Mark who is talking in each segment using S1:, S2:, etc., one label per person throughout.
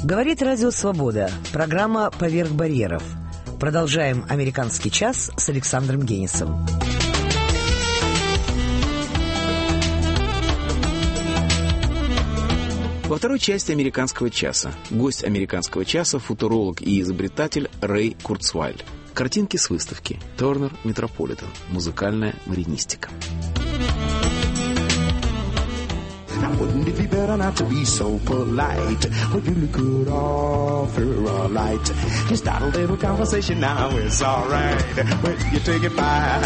S1: Говорит Радио Свобода. Программа «Поверх барьеров». Продолжаем «Американский час» с Александром Генисом.
S2: Во второй части «Американского часа» гость «Американского часа» — футуролог и изобретатель Рэй Курцвайль. Картинки с выставки «Turner Metropolitan. Музыкальная маринистика».
S3: Now wouldn't it be better not to be so polite? Well, you could offer a light. Just start a little conversation now, it's alright. When you take it by.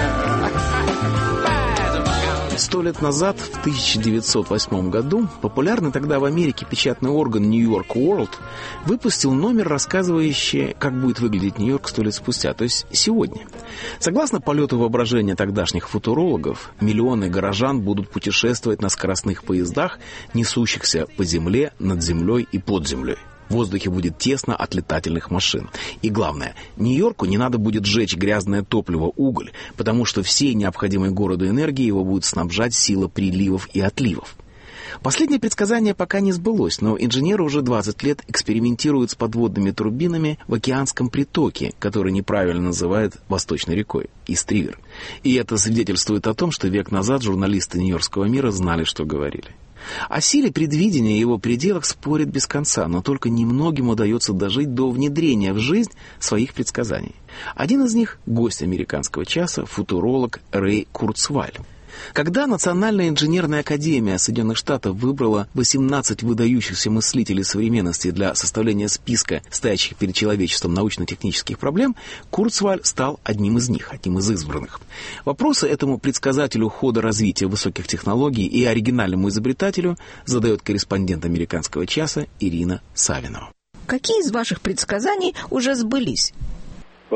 S2: 100 лет назад, в 1908 году, популярный тогда в Америке печатный орган New York World выпустил номер, рассказывающий, как будет выглядеть Нью-Йорк 100 лет спустя, то есть сегодня. Согласно полету воображения тогдашних футурологов, миллионы горожан будут путешествовать на скоростных поездах, несущихся по земле, над землей и под землей. В воздухе будет тесно от летательных машин. И главное, Нью-Йорку не надо будет сжечь грязное топливо, уголь, потому что всей необходимой городу энергии его будет снабжать сила приливов и отливов. Последнее предсказание пока не сбылось, но инженеры уже 20 лет экспериментируют с подводными турбинами в океанском притоке, который неправильно называют Восточной рекой, Ист-Ривер. И это свидетельствует о том, что век назад журналисты Нью-Йоркского мира знали, что говорили. О силе предвидения и его пределах спорят без конца, но только немногим удается дожить до внедрения в жизнь своих предсказаний. Один из них — гость «Американского часа», футуролог Рэй Курцвайль. Когда Национальная инженерная академия Соединенных Штатов выбрала 18 выдающихся мыслителей современности для составления списка стоящих перед человечеством научно-технических проблем, Курцвайль стал одним из них, одним из избранных. Вопросы этому предсказателю хода развития высоких технологий и оригинальному изобретателю задает корреспондент «Американского часа» Ирина Савинова.
S4: Какие из ваших предсказаний уже сбылись?
S5: В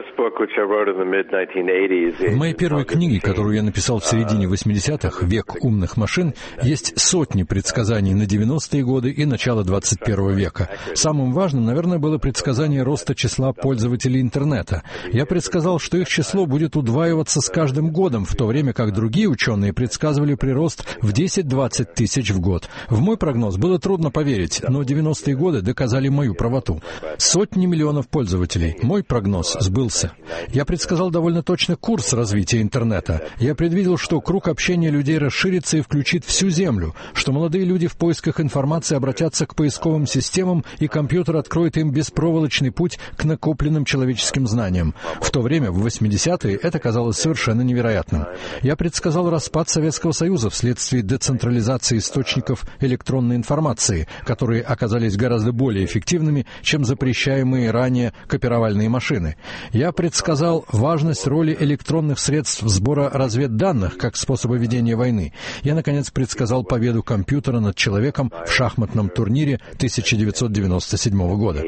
S5: моей первой книге, которую я написал в середине 80-х, «Век умных машин», есть сотни предсказаний на 90-е годы и начало 21 века. Самым важным, наверное, было предсказание роста числа пользователей интернета. Я предсказал, что их число будет удваиваться с каждым годом, в то время как другие ученые предсказывали прирост в 10-20 тысяч в год. В мой прогноз было трудно поверить, но 90-е годы доказали мою правоту. Сотни миллионов пользователей. Мой прогноз сбылся. Я предсказал довольно точно курс развития интернета. Я предвидел, что круг общения людей расширится и включит всю Землю, что молодые люди в поисках информации обратятся к поисковым системам, и компьютер откроет им беспроволочный путь к накопленным человеческим знаниям. В то время, в 80-е, это казалось совершенно невероятным. Я предсказал распад Советского Союза вследствие децентрализации источников электронной информации, которые оказались гораздо более эффективными, чем запрещаемые ранее копировальные машины. Я предсказал важность роли электронных средств сбора разведданных как способа ведения войны. Я, наконец, предсказал победу компьютера над человеком в шахматном турнире 1997 года.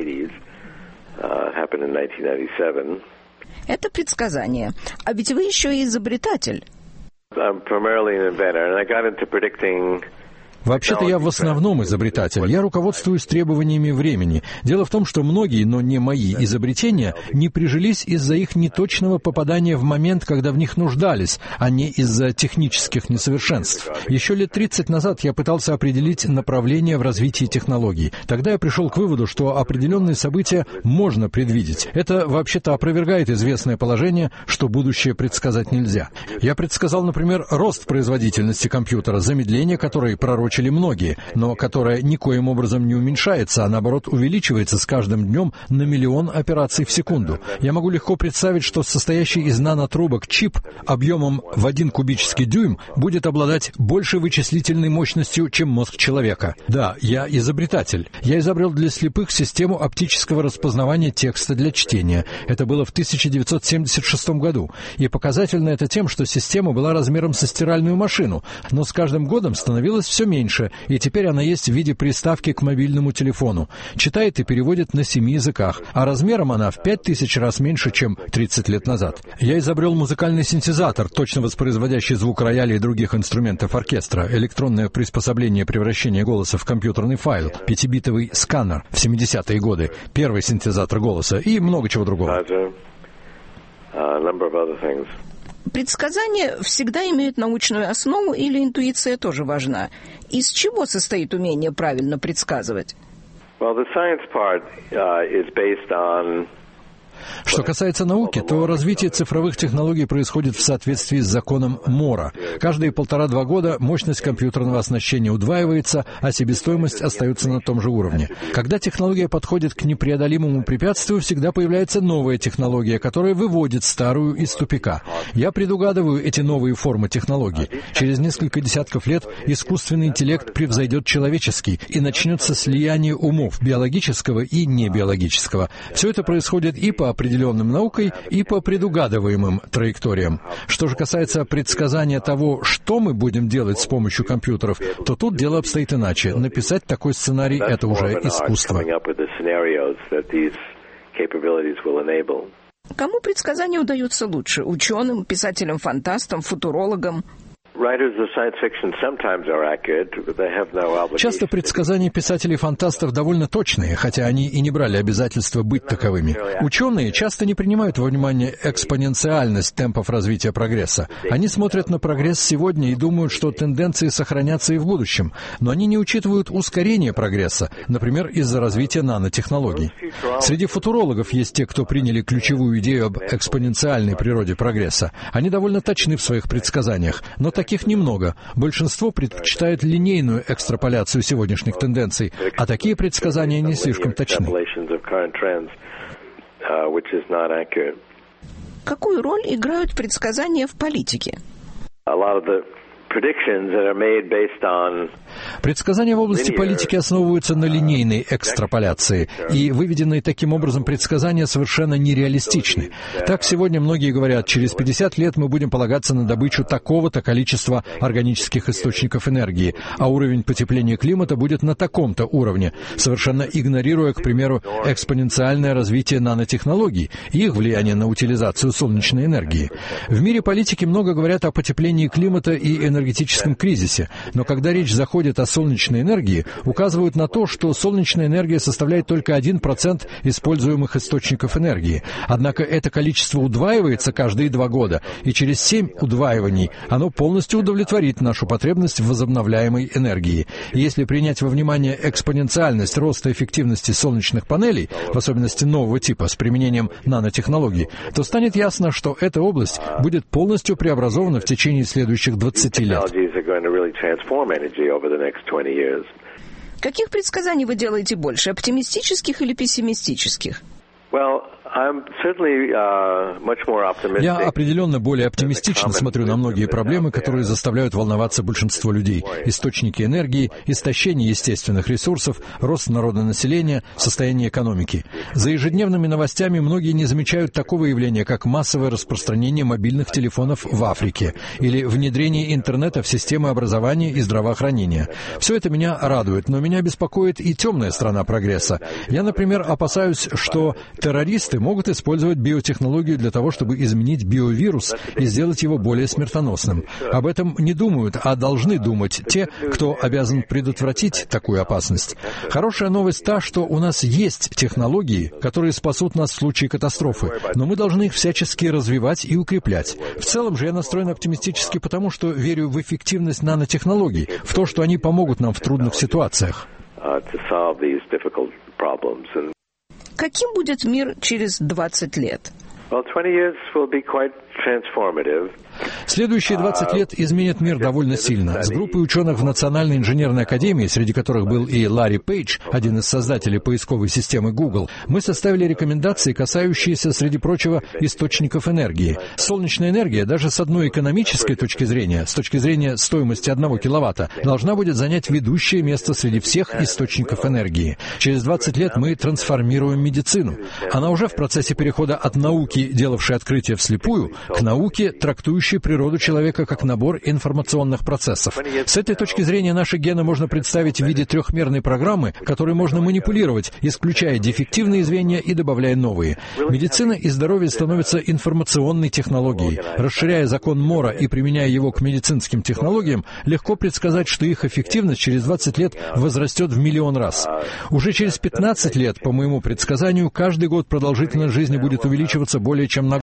S4: Это предсказание. А ведь вы еще и изобретатель.
S5: Вообще-то я в основном изобретатель. Я руководствуюсь требованиями времени. Дело в том, что многие, но не мои изобретения, не прижились из-за их неточного попадания в момент, когда в них нуждались, а не из-за технических несовершенств. Еще лет 30 назад я пытался определить направление в развитии технологий. Тогда я пришел к выводу, что определенные события можно предвидеть. Это вообще-то опровергает известное положение, что будущее предсказать нельзя. Я предсказал, например, рост производительности компьютера, замедление которой пророчили многие, но которая никоим образом не уменьшается, а наоборот увеличивается с каждым днем на миллион операций в секунду. Я могу легко представить, что состоящий из нанотрубок чип объемом в 1 кубический дюйм будет обладать большей вычислительной мощностью, чем мозг человека. Да, я изобретатель. Я изобрел для слепых систему оптического распознавания текста для чтения. Это было в 1976 году. И показательно это тем, что система была размером со стиральную машину, но с каждым годом становилась все меньше, и теперь она есть в виде приставки к мобильному телефону. Читает и переводит на 7 языках, а размером она в 5000 раз меньше, чем 30 лет назад. Я изобрел музыкальный синтезатор, точно воспроизводящий звук рояля и других инструментов оркестра, электронное приспособление превращения голоса в компьютерный файл, 5-битовый сканер в 70-е годы, первый синтезатор голоса и много чего другого.
S4: Предсказания всегда имеют научную основу или интуиция тоже важна? Из чего состоит умение правильно предсказывать?
S5: Что касается науки, то развитие цифровых технологий происходит в соответствии с законом Мора. Каждые 1,5-2 года мощность компьютерного оснащения удваивается, а себестоимость остается на том же уровне. Когда технология подходит к непреодолимому препятствию, всегда появляется новая технология, которая выводит старую из тупика. Я предугадываю эти новые формы технологий. Через несколько десятков лет искусственный интеллект превзойдет человеческий, и начнется слияние умов биологического и небиологического. Все это происходит и по определенным наукой, и по предугадываемым траекториям. Что же касается предсказания того, что мы будем делать с помощью компьютеров, то тут дело обстоит иначе. Написать такой сценарий — это уже искусство.
S4: Кому предсказания удаются лучше? Ученым, писателям-фантастам, футурологам?
S5: Часто предсказания писателей-фантастов довольно точные, хотя они и не брали обязательства быть таковыми. Ученые часто не принимают во внимание экспоненциальность темпов развития прогресса. Они смотрят на прогресс сегодня и думают, что тенденции сохранятся и в будущем, но они не учитывают ускорение прогресса, например, из-за развития нанотехнологий. Среди футурологов есть те, кто приняли ключевую идею об экспоненциальной природе прогресса. Они довольно точны в своих предсказаниях, но таких немного. Большинство предпочитает линейную экстраполяцию сегодняшних тенденций, а такие предсказания не слишком точны.
S4: Какую роль играют предсказания в политике?
S5: Предсказания в области политики основываются на линейной экстраполяции, и выведенные таким образом предсказания совершенно нереалистичны. Так сегодня многие говорят, через 50 лет мы будем полагаться на добычу такого-то количества органических источников энергии, а уровень потепления климата будет на таком-то уровне, совершенно игнорируя, к примеру, экспоненциальное развитие нанотехнологий и их влияние на утилизацию солнечной энергии. В мире политики много говорят о потеплении климата и энергетическом кризисе, но когда речь заходит о солнечной энергии, указывают на то, что солнечная энергия составляет только 1% используемых источников энергии. Однако это количество удваивается каждые 2 года, и через 7 удваиваний оно полностью удовлетворит нашу потребность в возобновляемой энергии. И если принять во внимание экспоненциальность роста эффективности солнечных панелей, в особенности нового типа с применением нанотехнологий, то станет ясно, что эта область будет полностью преобразована в течение следующих 20 лет.
S4: Каких предсказаний вы делаете больше, оптимистических или пессимистических?
S5: Я определенно более оптимистично смотрю на многие проблемы, которые заставляют волноваться большинство людей. Источники энергии, истощение естественных ресурсов, рост народонаселения, состояние экономики. За ежедневными новостями многие не замечают такого явления, как массовое распространение мобильных телефонов в Африке или внедрение интернета в системы образования и здравоохранения. Все это меня радует, но меня беспокоит и темная сторона прогресса. Я, например, опасаюсь, что террористы могут использовать биотехнологию для того, чтобы изменить биовирус и сделать его более смертоносным. Об этом не думают, а должны думать те, кто обязан предотвратить такую опасность. Хорошая новость та, что у нас есть технологии, которые спасут нас в случае катастрофы, но мы должны их всячески развивать и укреплять. В целом же я настроен оптимистически потому, что верю в эффективность нанотехнологий, в то, что они помогут нам в трудных ситуациях.
S4: Каким будет мир через 20 лет?
S5: Следующие 20 лет изменят мир довольно сильно. С группой ученых в Национальной инженерной академии, среди которых был и Ларри Пейдж, один из создателей поисковой системы Google, мы составили рекомендации, касающиеся, среди прочего, источников энергии. Солнечная энергия, даже с одной экономической точки зрения, с точки зрения стоимости 1 киловатта, должна будет занять ведущее место среди всех источников энергии. Через 20 лет мы трансформируем медицину. Она уже в процессе перехода от науки, делавшей открытия вслепую, к науке, трактующей природу человека как набор информационных процессов. С этой точки зрения наши гены можно представить в виде трехмерной программы, которой можно манипулировать, исключая дефективные звенья и добавляя новые. Медицина и здоровье становятся информационной технологией. Расширяя закон Мора и применяя его к медицинским технологиям, легко предсказать, что их эффективность через 20 лет возрастет в 1 000 000 раз. Уже через 15 лет, по моему предсказанию, каждый год продолжительность жизни будет увеличиваться более чем на